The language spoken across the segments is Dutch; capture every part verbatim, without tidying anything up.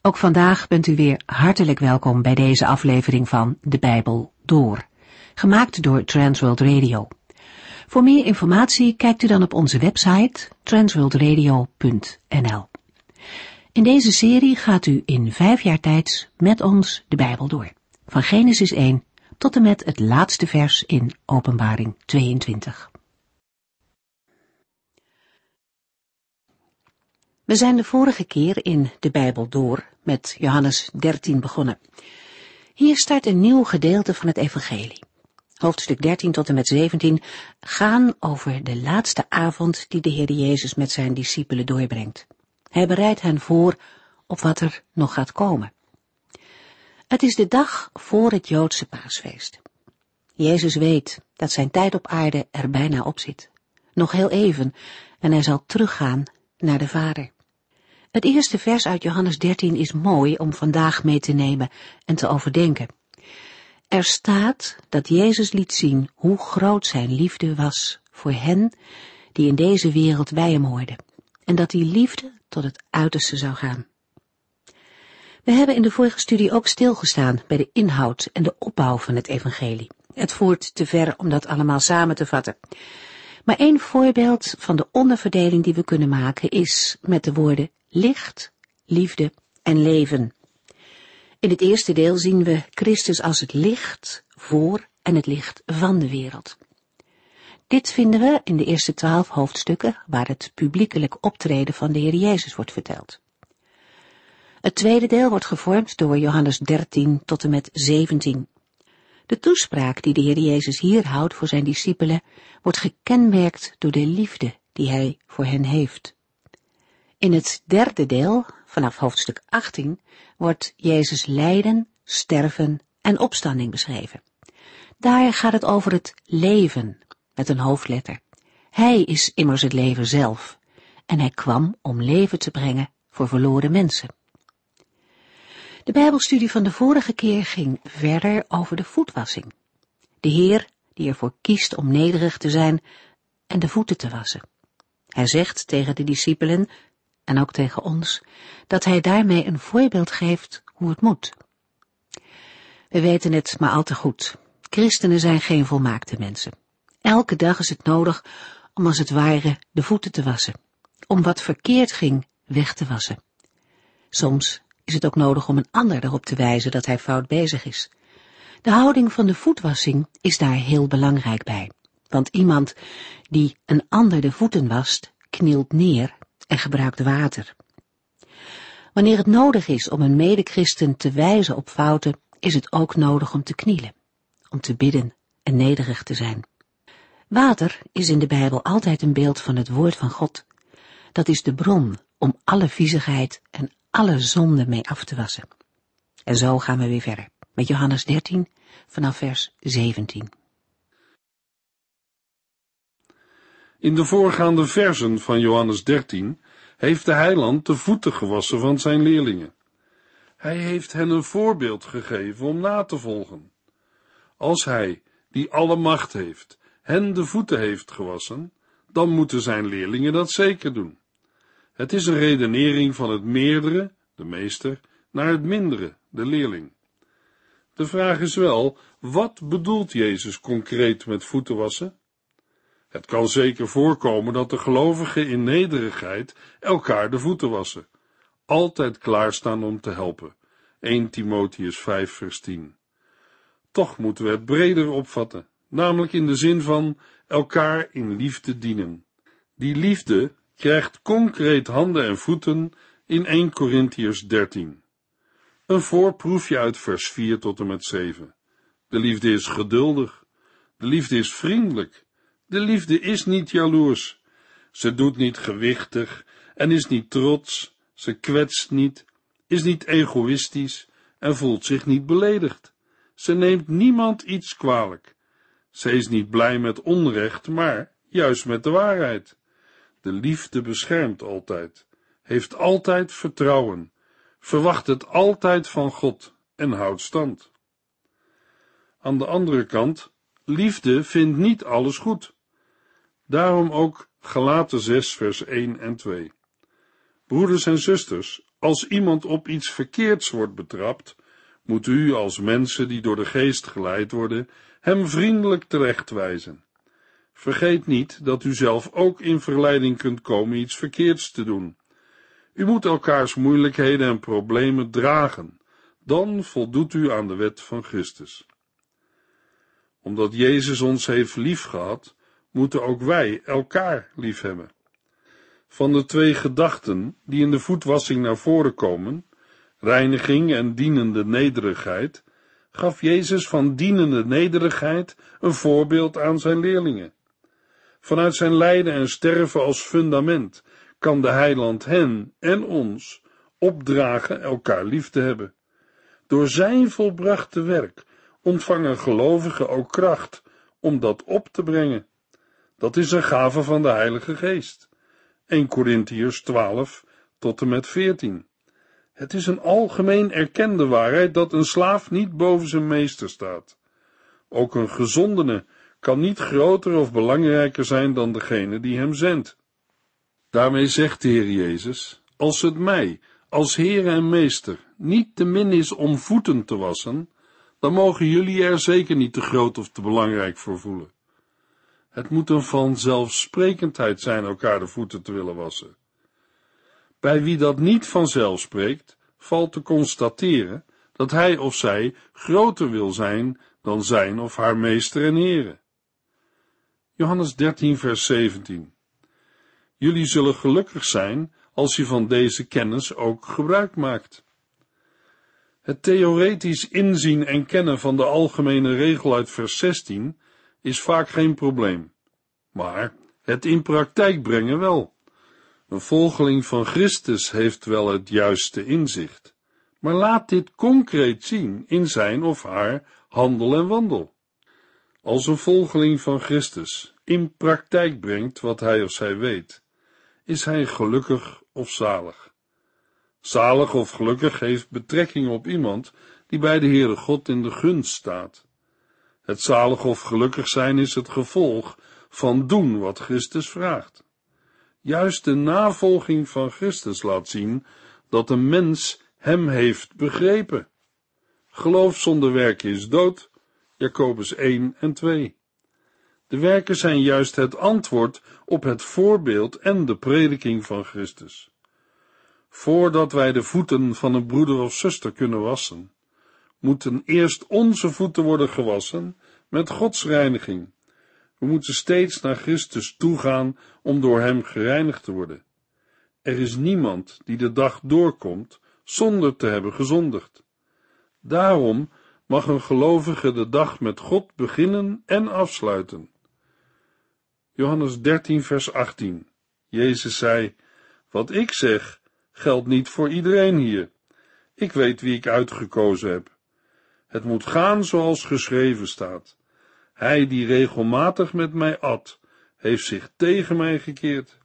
Ook vandaag bent u weer hartelijk welkom bij deze aflevering van De Bijbel Door, gemaakt door Transworld Radio. Voor meer informatie kijkt u dan op onze website transworld radio punt n l. In deze serie gaat u in vijf jaar tijd met ons de Bijbel door, van Genesis één tot en met het laatste vers in Openbaring tweeëntwintig. We zijn de vorige keer in de Bijbel door met Johannes dertien begonnen. Hier start een nieuw gedeelte van het evangelie. Hoofdstuk dertien tot en met zeventien gaan over de laatste avond die de Heer Jezus met zijn discipelen doorbrengt. Hij bereidt hen voor op wat er nog gaat komen. Het is de dag voor het Joodse paasfeest. Jezus weet dat zijn tijd op aarde er bijna op zit. Nog heel even en hij zal teruggaan naar de Vader. Het eerste vers uit Johannes dertien is mooi om vandaag mee te nemen en te overdenken. Er staat dat Jezus liet zien hoe groot zijn liefde was voor hen die in deze wereld bij hem hoorden, en dat die liefde tot het uiterste zou gaan. We hebben in de vorige studie ook stilgestaan bij de inhoud en de opbouw van het evangelie. Het voert te ver om dat allemaal samen te vatten. Maar één voorbeeld van de onderverdeling die we kunnen maken is met de woorden licht, liefde en leven. In het eerste deel zien we Christus als het licht voor en het licht van de wereld. Dit vinden we in de eerste twaalf hoofdstukken waar het publiekelijk optreden van de Heer Jezus wordt verteld. Het tweede deel wordt gevormd door Johannes dertien tot en met zeventien. De toespraak die de Heer Jezus hier houdt voor zijn discipelen wordt gekenmerkt door de liefde die hij voor hen heeft. In het derde deel, vanaf hoofdstuk achttien, wordt Jezus lijden, sterven en opstanding beschreven. Daar gaat het over het leven, met een hoofdletter. Hij is immers het leven zelf, en hij kwam om leven te brengen voor verloren mensen. De Bijbelstudie van de vorige keer ging verder over de voetwassing. De Heer die ervoor kiest om nederig te zijn en de voeten te wassen. Hij zegt tegen de discipelen, en ook tegen ons, dat hij daarmee een voorbeeld geeft hoe het moet. We weten het maar al te goed. Christenen zijn geen volmaakte mensen. Elke dag is het nodig om als het ware de voeten te wassen. Om wat verkeerd ging weg te wassen. Soms is het ook nodig om een ander erop te wijzen dat hij fout bezig is. De houding van de voetwassing is daar heel belangrijk bij. Want iemand die een ander de voeten wast, knielt neer en gebruikt water. Wanneer het nodig is om een medechristen te wijzen op fouten, is het ook nodig om te knielen, om te bidden en nederig te zijn. Water is in de Bijbel altijd een beeld van het woord van God. Dat is de bron om alle viezigheid en alle zonde mee af te wassen. En zo gaan we weer verder met Johannes dertien vanaf vers zeventien. In de voorgaande versen van Johannes dertien heeft de heiland de voeten gewassen van zijn leerlingen. Hij heeft hen een voorbeeld gegeven om na te volgen. Als hij, die alle macht heeft, hen de voeten heeft gewassen, dan moeten zijn leerlingen dat zeker doen. Het is een redenering van het meerdere, de meester, naar het mindere, de leerling. De vraag is wel, wat bedoelt Jezus concreet met voeten wassen? Het kan zeker voorkomen dat de gelovigen in nederigheid elkaar de voeten wassen, altijd klaarstaan om te helpen. eerste Timotheüs vijf vers tien. Toch moeten we het breder opvatten, namelijk in de zin van elkaar in liefde dienen. Die liefde krijgt concreet handen en voeten in eerste Korintiërs dertien. Een voorproefje uit vers vier tot en met zeven. De liefde is geduldig, de liefde is vriendelijk. De liefde is niet jaloers, ze doet niet gewichtig en is niet trots, ze kwetst niet, is niet egoïstisch en voelt zich niet beledigd. Ze neemt niemand iets kwalijk. Ze is niet blij met onrecht, maar juist met de waarheid. De liefde beschermt altijd, heeft altijd vertrouwen, verwacht het altijd van God en houdt stand. Aan de andere kant, liefde vindt niet alles goed. Daarom ook Galaten zes vers één en twee. Broeders en zusters, Als iemand op iets verkeerds wordt betrapt, moet u als mensen die door de geest geleid worden, hem vriendelijk terechtwijzen. Vergeet niet dat u zelf ook in verleiding kunt komen iets verkeerds te doen. U moet elkaars moeilijkheden en problemen dragen, dan voldoet u aan de wet van Christus. Omdat Jezus ons heeft liefgehad, moeten ook wij elkaar liefhebben. Van de twee gedachten die in de voetwassing naar voren komen, reiniging en dienende nederigheid, gaf Jezus van dienende nederigheid een voorbeeld aan zijn leerlingen. Vanuit zijn lijden en sterven als fundament kan de Heiland hen en ons opdragen elkaar lief te hebben. Door zijn volbrachte werk ontvangen gelovigen ook kracht om dat op te brengen. Dat is een gave van de Heilige Geest. Eerste Korintiërs twaalf tot en met veertien. Het is een algemeen erkende waarheid dat een slaaf niet boven zijn meester staat. Ook een gezondene kan niet groter of belangrijker zijn dan degene die hem zendt. Daarmee zegt de Heer Jezus, als het mij, als Heer en Meester, niet te min is om voeten te wassen, dan mogen jullie er zeker niet te groot of te belangrijk voor voelen. Het moet een vanzelfsprekendheid zijn elkaar de voeten te willen wassen. Bij wie dat niet vanzelf spreekt, valt te constateren dat hij of zij groter wil zijn dan zijn of haar meester en heren. Johannes dertien vers zeventien. Jullie zullen gelukkig zijn als je van deze kennis ook gebruik maakt. Het theoretisch inzien en kennen van de algemene regel uit vers zestien is vaak geen probleem, maar het in praktijk brengen wel. Een volgeling van Christus heeft wel het juiste inzicht, maar laat dit concreet zien in zijn of haar handel en wandel. Als een volgeling van Christus in praktijk brengt wat hij of zij weet, is hij gelukkig of zalig. Zalig of gelukkig heeft betrekking op iemand die bij de Heere God in de gunst staat. Het zalig of gelukkig zijn is het gevolg van doen wat Christus vraagt. Juist de navolging van Christus laat zien dat een mens hem heeft begrepen. Geloof zonder werken is dood, Jacobus één en twee. De werken zijn juist het antwoord op het voorbeeld en de prediking van Christus. Voordat wij de voeten van een broeder of zuster kunnen wassen, moeten eerst onze voeten worden gewassen met Gods reiniging. We moeten steeds naar Christus toegaan om door hem gereinigd te worden. Er is niemand die de dag doorkomt zonder te hebben gezondigd. Daarom mag een gelovige de dag met God beginnen en afsluiten. Johannes dertien vers achttien. Jezus zei, wat ik zeg, geldt niet voor iedereen hier. Ik weet wie ik uitgekozen heb. Het moet gaan zoals geschreven staat. Hij die regelmatig met mij at, heeft zich tegen mij gekeerd.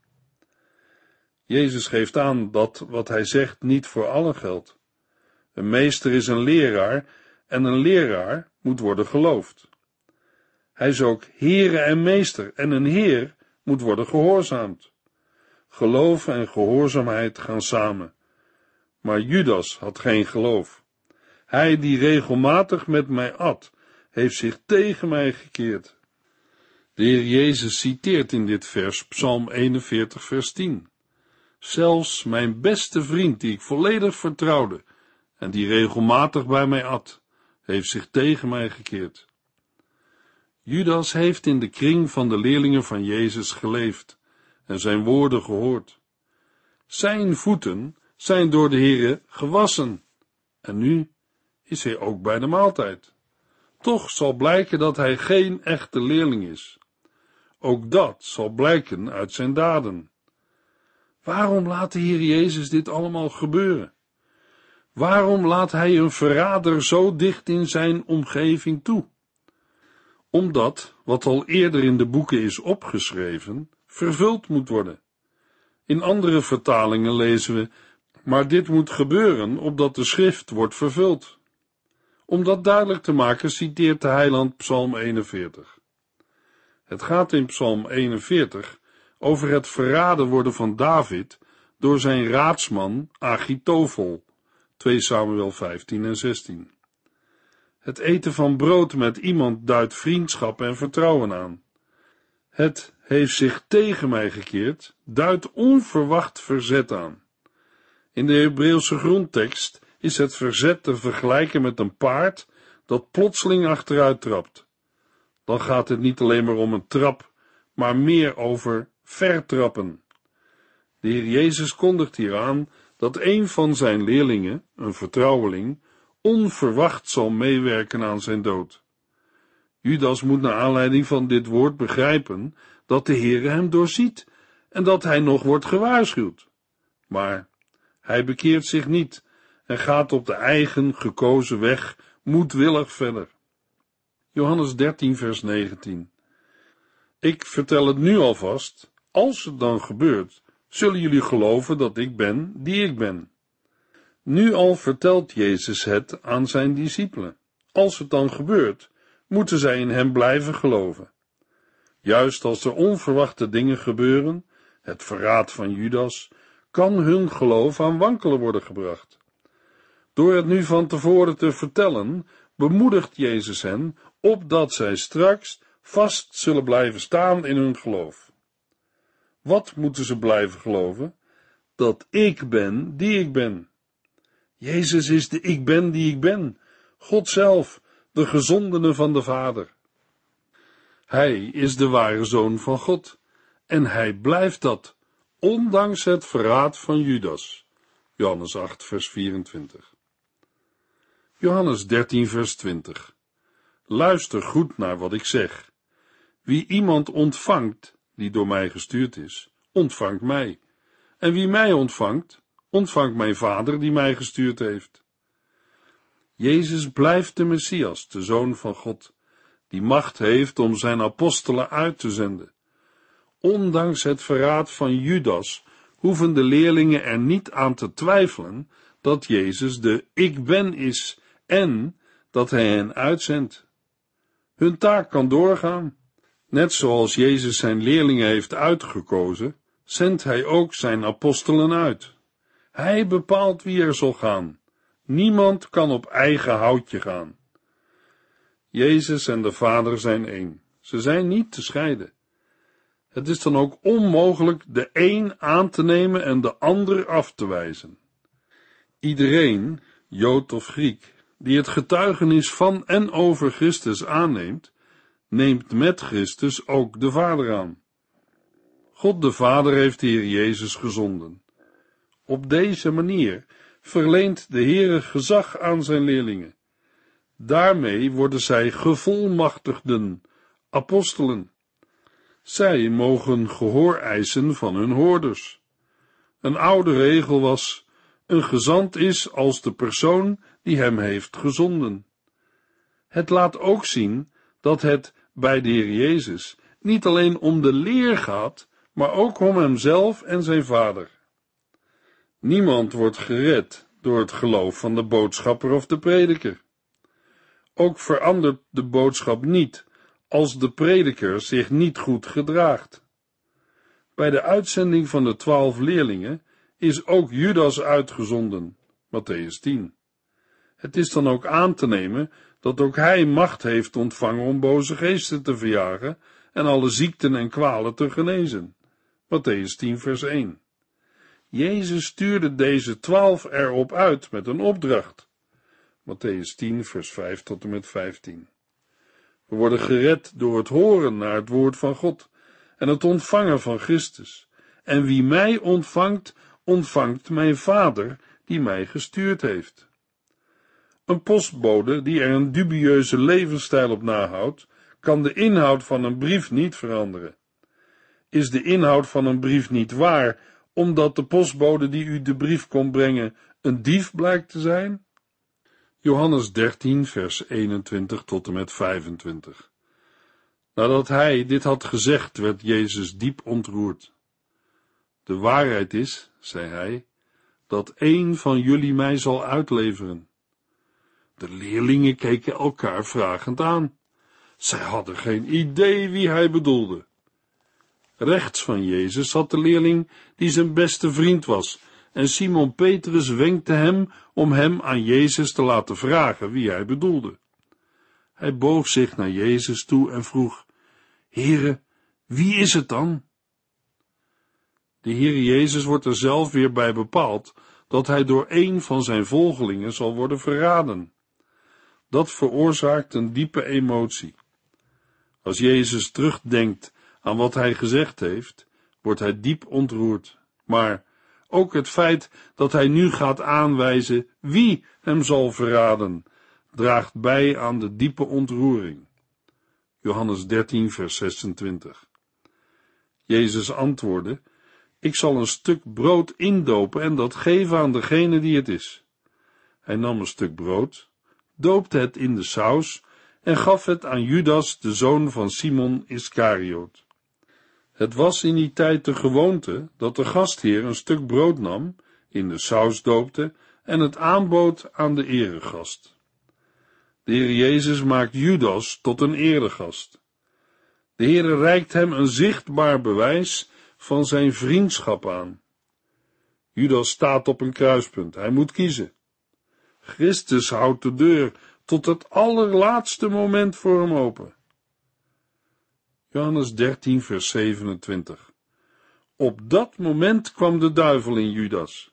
Jezus geeft aan dat wat hij zegt niet voor allen geldt. Een meester is een leraar en een leraar moet worden geloofd. Hij is ook Heere en Meester en een Heer moet worden gehoorzaamd. Geloof en gehoorzaamheid gaan samen. Maar Judas had geen geloof. Hij die regelmatig met mij at, heeft zich tegen mij gekeerd. De Heer Jezus citeert in dit vers Psalm eenenveertig vers tien. Zelfs mijn beste vriend die ik volledig vertrouwde en die regelmatig bij mij at, heeft zich tegen mij gekeerd. Judas heeft in de kring van de leerlingen van Jezus geleefd en zijn woorden gehoord. Zijn voeten zijn door de Heere gewassen en nu is hij ook bij de maaltijd. Toch zal blijken dat hij geen echte leerling is. Ook dat zal blijken uit zijn daden. Waarom laat de Heer Jezus dit allemaal gebeuren? Waarom laat hij een verrader zo dicht in zijn omgeving toe? Omdat, wat al eerder in de boeken is opgeschreven, vervuld moet worden. In andere vertalingen lezen we, maar dit moet gebeuren, opdat de schrift wordt vervuld. Om dat duidelijk te maken, citeert de heiland Psalm eenenveertig. Het gaat in Psalm eenenveertig over het verraden worden van David door zijn raadsman Achitofel, twee Samuel vijftien en zestien. Het eten van brood met iemand duidt vriendschap en vertrouwen aan. Het heeft zich tegen mij gekeerd, duidt onverwacht verzet aan. In de Hebreeuwse grondtekst is het verzet te vergelijken met een paard dat plotseling achteruit trapt. Dan gaat het niet alleen maar om een trap, maar meer over vertrappen. De Heer Jezus kondigt hier aan dat een van zijn leerlingen, een vertrouweling, onverwacht zal meewerken aan zijn dood. Judas moet naar aanleiding van dit woord begrijpen dat de Heer hem doorziet en dat hij nog wordt gewaarschuwd. Maar hij bekeert zich niet en gaat op de eigen gekozen weg moedwillig verder. Johannes dertien vers negentien. Ik vertel het nu alvast, als het dan gebeurt, zullen jullie geloven dat ik ben die ik ben. Nu al vertelt Jezus het aan zijn discipelen. Als het dan gebeurt, moeten zij in hem blijven geloven. Juist als er onverwachte dingen gebeuren, het verraad van Judas, kan hun geloof aan wankelen worden gebracht. Door het nu van tevoren te vertellen, bemoedigt Jezus hen, opdat zij straks vast zullen blijven staan in hun geloof. Wat moeten ze blijven geloven? Dat ik ben die ik ben. Jezus is de ik ben die ik ben, God zelf, de gezondene van de Vader. Hij is de ware Zoon van God, en hij blijft dat, ondanks het verraad van Judas. Johannes acht vers vierentwintig. Johannes dertien vers twintig. Luister goed naar wat ik zeg. Wie iemand ontvangt, die door mij gestuurd is, ontvangt mij. En wie mij ontvangt, ontvangt mijn Vader die mij gestuurd heeft. Jezus blijft de Messias, de Zoon van God, die macht heeft om zijn apostelen uit te zenden. Ondanks het verraad van Judas hoeven de leerlingen er niet aan te twijfelen dat Jezus de ik ben is en dat hij hen uitzendt. Hun taak kan doorgaan. Net zoals Jezus zijn leerlingen heeft uitgekozen, zendt hij ook zijn apostelen uit. Hij bepaalt wie er zal gaan. Niemand kan op eigen houtje gaan. Jezus en de Vader zijn één. Ze zijn niet te scheiden. Het is dan ook onmogelijk de een aan te nemen en de ander af te wijzen. Iedereen, Jood of Griek, die het getuigenis van en over Christus aanneemt, neemt met Christus ook de Vader aan. God de Vader heeft de Heer Jezus gezonden. Op deze manier verleent de Heere gezag aan zijn leerlingen. Daarmee worden zij gevolmachtigden, apostelen. Zij mogen gehoor eisen van hun hoorders. Een oude regel was, een gezant is als de persoon die hem heeft gezonden. Het laat ook zien dat het bij de Heer Jezus niet alleen om de leer gaat, maar ook om hemzelf en zijn Vader. Niemand wordt gered door het geloof van de boodschapper of de prediker. Ook verandert de boodschap niet als de prediker zich niet goed gedraagt. Bij de uitzending van de twaalf leerlingen is ook Judas uitgezonden, Mattheüs tien. Het is dan ook aan te nemen dat ook hij macht heeft ontvangen om boze geesten te verjagen en alle ziekten en kwalen te genezen, Mattheüs tien vers één. Jezus stuurde deze twaalf erop uit met een opdracht, Mattheüs tien vers vijf tot en met vijftien. We worden gered door het horen naar het woord van God en het ontvangen van Christus. En wie mij ontvangt, ontvangt mijn Vader die mij gestuurd heeft. Een postbode die er een dubieuze levensstijl op nahoudt, kan de inhoud van een brief niet veranderen. Is de inhoud van een brief niet waar, omdat de postbode die u de brief komt brengen een dief blijkt te zijn? Johannes dertien vers eenentwintig tot en met vijfentwintig. Nadat hij dit had gezegd, werd Jezus diep ontroerd. De waarheid is, zei hij, dat één van jullie mij zal uitleveren. De leerlingen keken elkaar vragend aan. Zij hadden geen idee wie hij bedoelde. Rechts van Jezus zat de leerling die zijn beste vriend was, en Simon Petrus wenkte hem om hem aan Jezus te laten vragen wie hij bedoelde. Hij boog zich naar Jezus toe en vroeg: Heere, wie is het dan? De Heere Jezus wordt er zelf weer bij bepaald dat hij door een van zijn volgelingen zal worden verraden. Dat veroorzaakt een diepe emotie. Als Jezus terugdenkt aan wat hij gezegd heeft, wordt hij diep ontroerd. Maar ook het feit dat hij nu gaat aanwijzen wie hem zal verraden, draagt bij aan de diepe ontroering. Johannes dertien, vers zesentwintig. Jezus antwoordde: Ik zal een stuk brood indopen en dat geven aan degene die het is. Hij nam een stuk brood, doopte het in de saus en gaf het aan Judas, de zoon van Simon Iskariot. Het was in die tijd de gewoonte dat de gastheer een stuk brood nam, in de saus doopte en het aanbood aan de eregast. De Heer Jezus maakt Judas tot een eregast. De Heer reikt hem een zichtbaar bewijs van zijn vriendschap aan. Judas staat op een kruispunt, hij moet kiezen. Christus houdt de deur tot het allerlaatste moment voor hem open. Johannes dertien, vers zevenentwintig. Op dat moment kwam de duivel in Judas.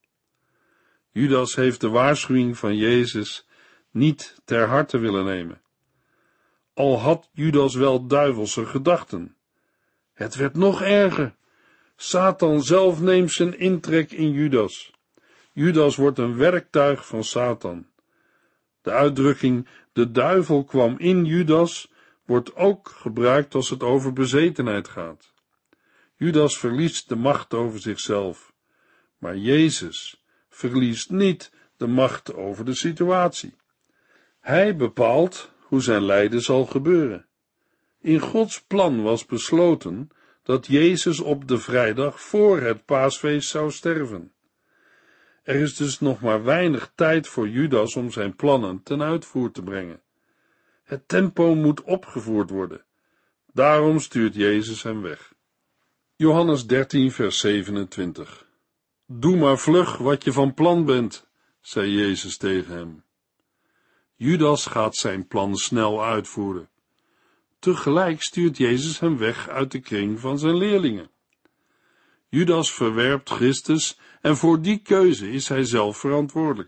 Judas heeft de waarschuwing van Jezus niet ter harte willen nemen. Al had Judas wel duivelse gedachten. Het werd nog erger. Satan zelf neemt zijn intrek in Judas. Judas wordt een werktuig van Satan. De uitdrukking de duivel kwam in Judas wordt ook gebruikt als het over bezetenheid gaat. Judas verliest de macht over zichzelf, maar Jezus verliest niet de macht over de situatie. Hij bepaalt hoe zijn lijden zal gebeuren. In Gods plan was besloten dat Jezus op de vrijdag voor het paasfeest zou sterven. Er is dus nog maar weinig tijd voor Judas om zijn plannen ten uitvoer te brengen. Het tempo moet opgevoerd worden. Daarom stuurt Jezus hem weg. Johannes dertien, vers zevenentwintig. Doe maar vlug wat je van plan bent, zei Jezus tegen hem. Judas gaat zijn plan snel uitvoeren. Tegelijk stuurt Jezus hem weg uit de kring van zijn leerlingen. Judas verwerpt Christus en voor die keuze is hij zelf verantwoordelijk.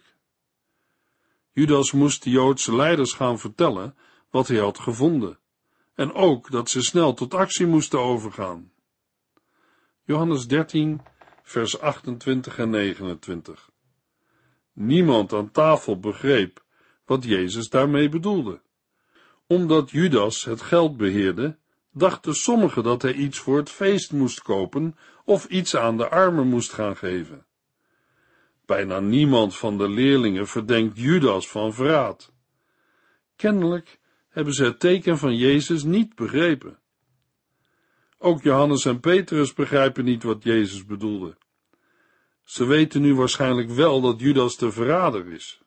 Judas moest de Joodse leiders gaan vertellen wat hij had gevonden, en ook dat ze snel tot actie moesten overgaan. Johannes dertien, vers achtentwintig en negenentwintig. Niemand aan tafel begreep wat Jezus daarmee bedoelde. Omdat Judas het geld beheerde, dachten sommigen dat hij iets voor het feest moest kopen of iets aan de armen moest gaan geven. Bijna niemand van de leerlingen verdenkt Judas van verraad. Kennelijk hebben ze het teken van Jezus niet begrepen. Ook Johannes en Petrus begrijpen niet wat Jezus bedoelde. Ze weten nu waarschijnlijk wel dat Judas de verrader is.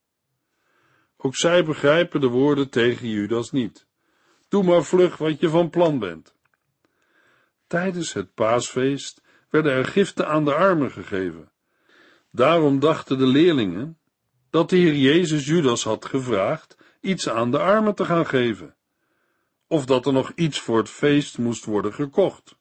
Ook zij begrijpen de woorden tegen Judas niet. Doe maar vlug wat je van plan bent. Tijdens het paasfeest werden er giften aan de armen gegeven. Daarom dachten de leerlingen dat de Heer Jezus Judas had gevraagd iets aan de armen te gaan geven, of dat er nog iets voor het feest moest worden gekocht.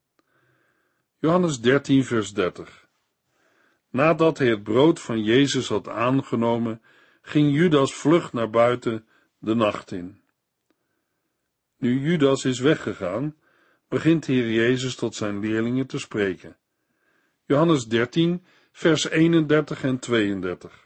Johannes dertien, vers dertig. Nadat hij het brood van Jezus had aangenomen, ging Judas vlug naar buiten de nacht in. Nu Judas is weggegaan, begint de Heer Jezus tot zijn leerlingen te spreken. Johannes dertien, vers eenendertig en tweeëndertig.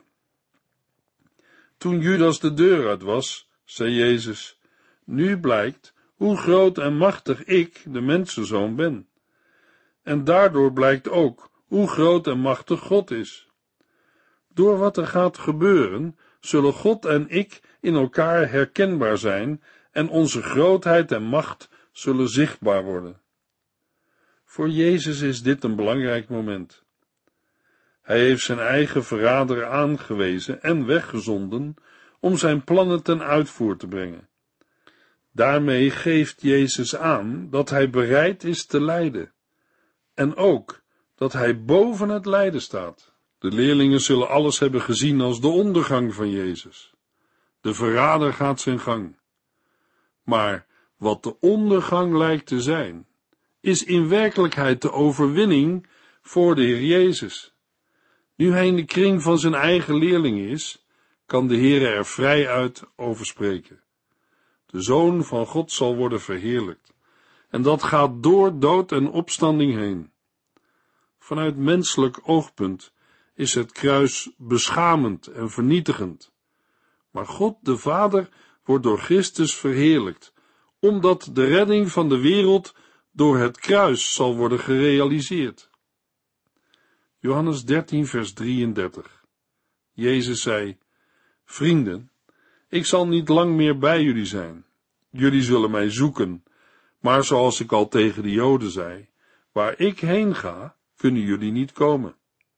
Toen Judas de deur uit was, zei Jezus: Nu blijkt hoe groot en machtig ik, de mensenzoon, ben. En daardoor blijkt ook hoe groot en machtig God is. Door wat er gaat gebeuren, zullen God en ik in elkaar herkenbaar zijn en onze grootheid en macht zullen zichtbaar worden. Voor Jezus is dit een belangrijk moment. Hij heeft zijn eigen verrader aangewezen en weggezonden om zijn plannen ten uitvoer te brengen. Daarmee geeft Jezus aan dat hij bereid is te lijden. En ook dat hij boven het lijden staat. De leerlingen zullen alles hebben gezien als de ondergang van Jezus. De verrader gaat zijn gang. Maar wat de ondergang lijkt te zijn, is in werkelijkheid de overwinning voor de Heer Jezus. Nu hij in de kring van zijn eigen leerlingen is, kan de Heer er vrij uit over spreken. De Zoon van God zal worden verheerlijkt. En dat gaat door dood en opstanding heen. Vanuit menselijk oogpunt is het kruis beschamend en vernietigend. Maar God de Vader wordt door Christus verheerlijkt, omdat de redding van de wereld door het kruis zal worden gerealiseerd. Johannes dertien vers drieëndertig. Jezus zei: Vrienden, ik zal niet lang meer bij jullie zijn. Jullie zullen mij zoeken, maar zoals ik al tegen de Joden zei, waar ik heen ga, kunnen jullie niet komen.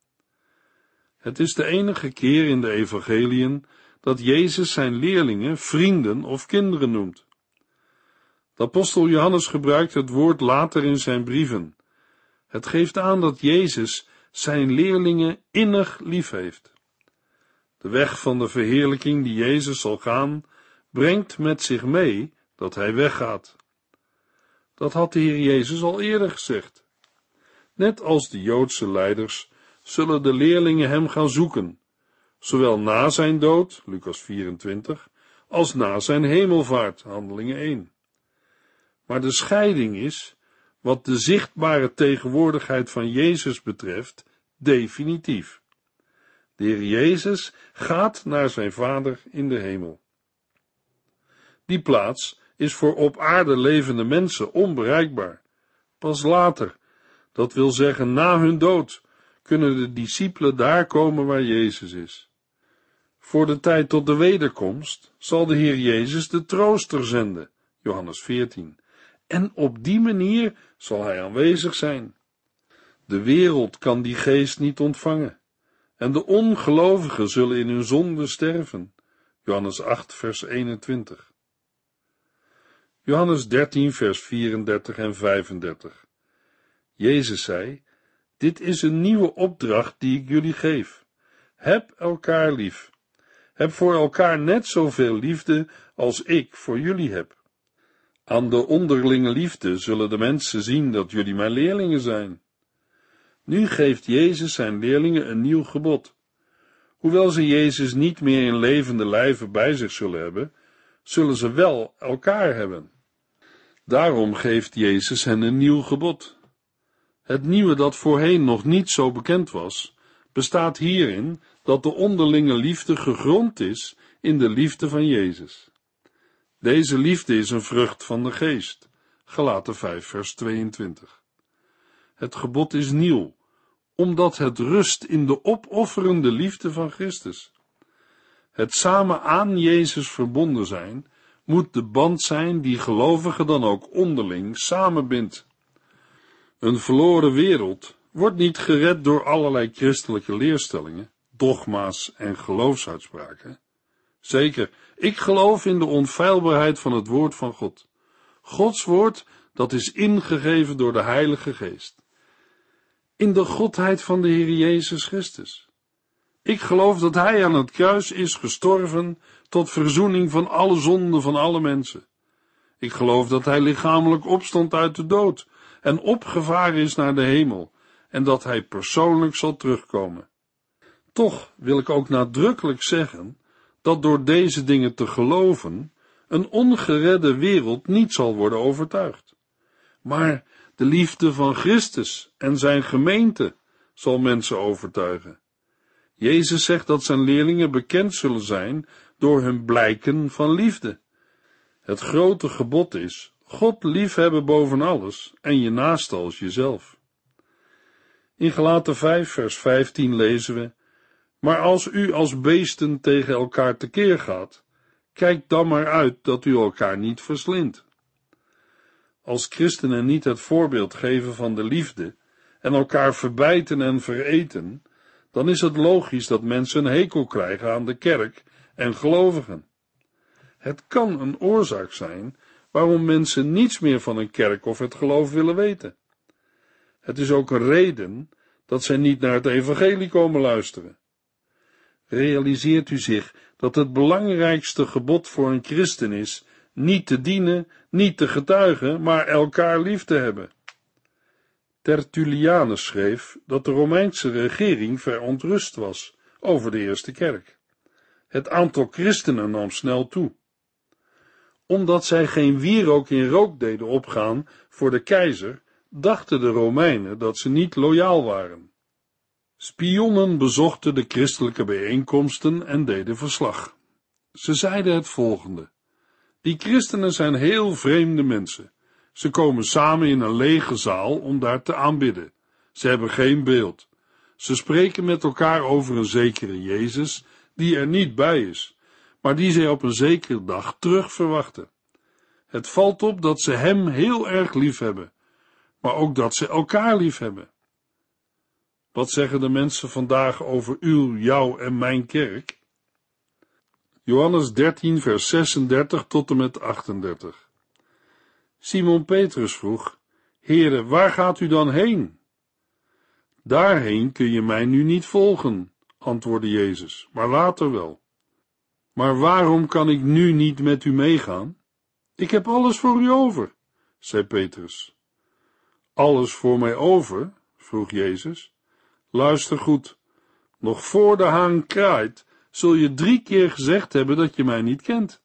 Het is de enige keer in de evangeliën dat Jezus zijn leerlingen vrienden of kinderen noemt. De apostel Johannes gebruikt het woord later in zijn brieven. Het geeft aan dat Jezus zijn leerlingen innig lief heeft. De weg van de verheerlijking die Jezus zal gaan, brengt met zich mee dat hij weggaat. Dat had de Heer Jezus al eerder gezegd. Net als de Joodse leiders zullen de leerlingen hem gaan zoeken, zowel na zijn dood, Lucas vierentwintig, als na zijn hemelvaart, Handelingen één. Maar de scheiding is, wat de zichtbare tegenwoordigheid van Jezus betreft, definitief. De Heer Jezus gaat naar zijn Vader in de hemel. Die plaats is voor op aarde levende mensen onbereikbaar. Pas later, dat wil zeggen na hun dood, kunnen de discipelen daar komen waar Jezus is. Voor de tijd tot de wederkomst zal de Heer Jezus de trooster zenden, Johannes veertien, en op die manier zal hij aanwezig zijn. De wereld kan die geest niet ontvangen, en de ongelovigen zullen in hun zonde sterven, Johannes acht vers eenentwintig. Johannes dertien vers vierendertig en vijfendertig. Jezus zei: Dit is een nieuwe opdracht die ik jullie geef. Heb elkaar lief. Heb voor elkaar net zoveel liefde als ik voor jullie heb. Aan de onderlinge liefde zullen de mensen zien dat jullie mijn leerlingen zijn. Nu geeft Jezus zijn leerlingen een nieuw gebod. Hoewel ze Jezus niet meer in levende lijven bij zich zullen hebben, zullen ze wel elkaar hebben. Daarom geeft Jezus hen een nieuw gebod. Het nieuwe dat voorheen nog niet zo bekend was, bestaat hierin dat de onderlinge liefde gegrond is in de liefde van Jezus. Deze liefde is een vrucht van de geest, Galaten vijf vers tweeëntwintig. Het gebod is nieuw, omdat het rust in de opofferende liefde van Christus. Het samen aan Jezus verbonden zijn, moet de band zijn die gelovigen dan ook onderling samenbindt. Een verloren wereld wordt niet gered door allerlei christelijke leerstellingen, dogma's en geloofsuitspraken. Zeker, ik geloof in de onfeilbaarheid van het woord van God. Gods woord, dat is ingegeven door de Heilige Geest. In de godheid van de Heer Jezus Christus. Ik geloof dat hij aan het kruis is gestorven tot verzoening van alle zonden van alle mensen. Ik geloof dat hij lichamelijk opstond uit de dood en opgevaren is naar de hemel en dat hij persoonlijk zal terugkomen. Toch wil ik ook nadrukkelijk zeggen dat door deze dingen te geloven een ongeredde wereld niet zal worden overtuigd. Maar de liefde van Christus en zijn gemeente zal mensen overtuigen. Jezus zegt dat zijn leerlingen bekend zullen zijn door hun blijken van liefde. Het grote gebod is God liefhebben boven alles en je naaste als jezelf. In Galaten vijf vers vijftien lezen we: Maar als u als beesten tegen elkaar tekeer gaat, kijk dan maar uit dat u elkaar niet verslindt. Als christenen niet het voorbeeld geven van de liefde en elkaar verbijten en vereten, dan is het logisch dat mensen een hekel krijgen aan de kerk en gelovigen. Het kan een oorzaak zijn waarom mensen niets meer van een kerk of het geloof willen weten. Het is ook een reden dat zij niet naar het evangelie komen luisteren. Realiseert u zich dat het belangrijkste gebod voor een christen is niet te dienen, niet te getuigen, maar elkaar lief te hebben? Tertullianus schreef dat de Romeinse regering verontrust was over de eerste kerk. Het aantal christenen nam snel toe. Omdat zij geen wierook in rook deden opgaan voor de keizer, dachten de Romeinen dat ze niet loyaal waren. Spionnen bezochten de christelijke bijeenkomsten en deden verslag. Ze zeiden het volgende: die christenen zijn heel vreemde mensen. Ze komen samen in een lege zaal om daar te aanbidden. Ze hebben geen beeld. Ze spreken met elkaar over een zekere Jezus, die er niet bij is, maar die zij op een zekere dag terug verwachten. Het valt op dat ze hem heel erg lief hebben, maar ook dat ze elkaar lief hebben. Wat zeggen de mensen vandaag over uw, jou en mijn kerk? Johannes dertien, vers zesendertig tot en met achtendertig. Simon Petrus vroeg: Heere, waar gaat u dan heen? Daarheen kun je mij nu niet volgen, antwoordde Jezus, maar later wel. Maar waarom kan ik nu niet met u meegaan? Ik heb alles voor u over, zei Petrus. Alles voor mij over? Vroeg Jezus. Luister goed, nog voor de haan kraait, zul je drie keer gezegd hebben dat je mij niet kent.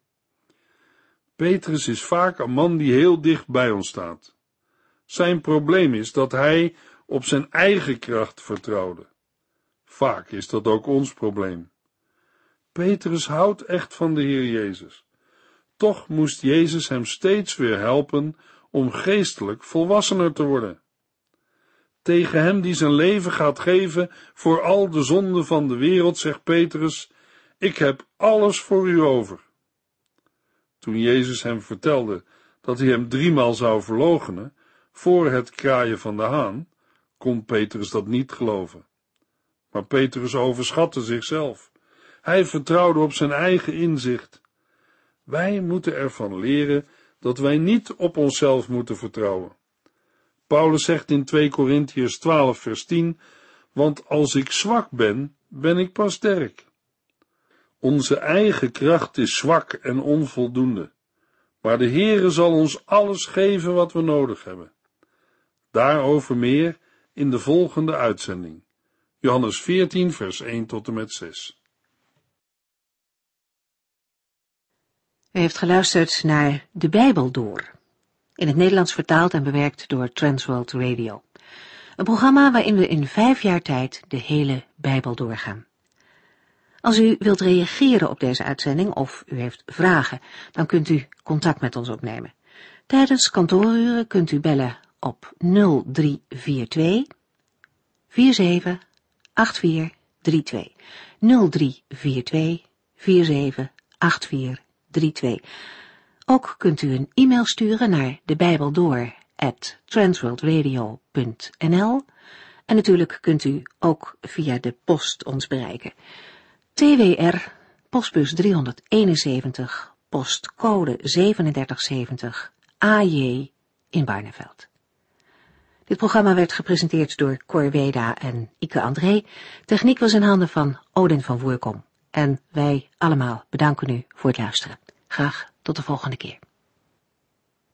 Petrus is vaak een man die heel dicht bij ons staat. Zijn probleem is dat hij op zijn eigen kracht vertrouwde. Vaak is dat ook ons probleem. Petrus houdt echt van de Heer Jezus. Toch moest Jezus hem steeds weer helpen om geestelijk volwassener te worden. Tegen hem die zijn leven gaat geven voor al de zonden van de wereld, zegt Petrus: ik heb alles voor u over. Toen Jezus hem vertelde dat hij hem driemaal zou verloochenen, voor het kraaien van de haan, kon Petrus dat niet geloven. Maar Petrus overschatte zichzelf. Hij vertrouwde op zijn eigen inzicht. Wij moeten ervan leren dat wij niet op onszelf moeten vertrouwen. Paulus zegt in twee Korintiërs twaalf, vers tien, want als ik zwak ben, ben ik pas sterk. Onze eigen kracht is zwak en onvoldoende, maar de Heere zal ons alles geven wat we nodig hebben. Daarover meer in de volgende uitzending. Johannes veertien, vers één tot en met zes. U heeft geluisterd naar De Bijbel Door, in het Nederlands vertaald en bewerkt door Transworld Radio. Een programma waarin we in vijf jaar tijd de hele Bijbel doorgaan. Als u wilt reageren op deze uitzending of u heeft vragen, dan kunt u contact met ons opnemen. Tijdens kantooruren kunt u bellen op nul drie vier twee, vier zeven acht vier drie twee. nul drie vier twee, vier zeven acht vier drie twee. Ook kunt u een e-mail sturen naar debijbeldoor at transworldradio punt n l en natuurlijk kunt u ook via de post ons bereiken. T W R, postbus driehonderdeenenzeventig, postcode zevenendertig zeventig, A J in Barneveld. Dit programma werd gepresenteerd door Cor Weda en Ike André. Techniek was in handen van Odin van Voerkom. En wij allemaal bedanken u voor het luisteren. Graag tot de volgende keer.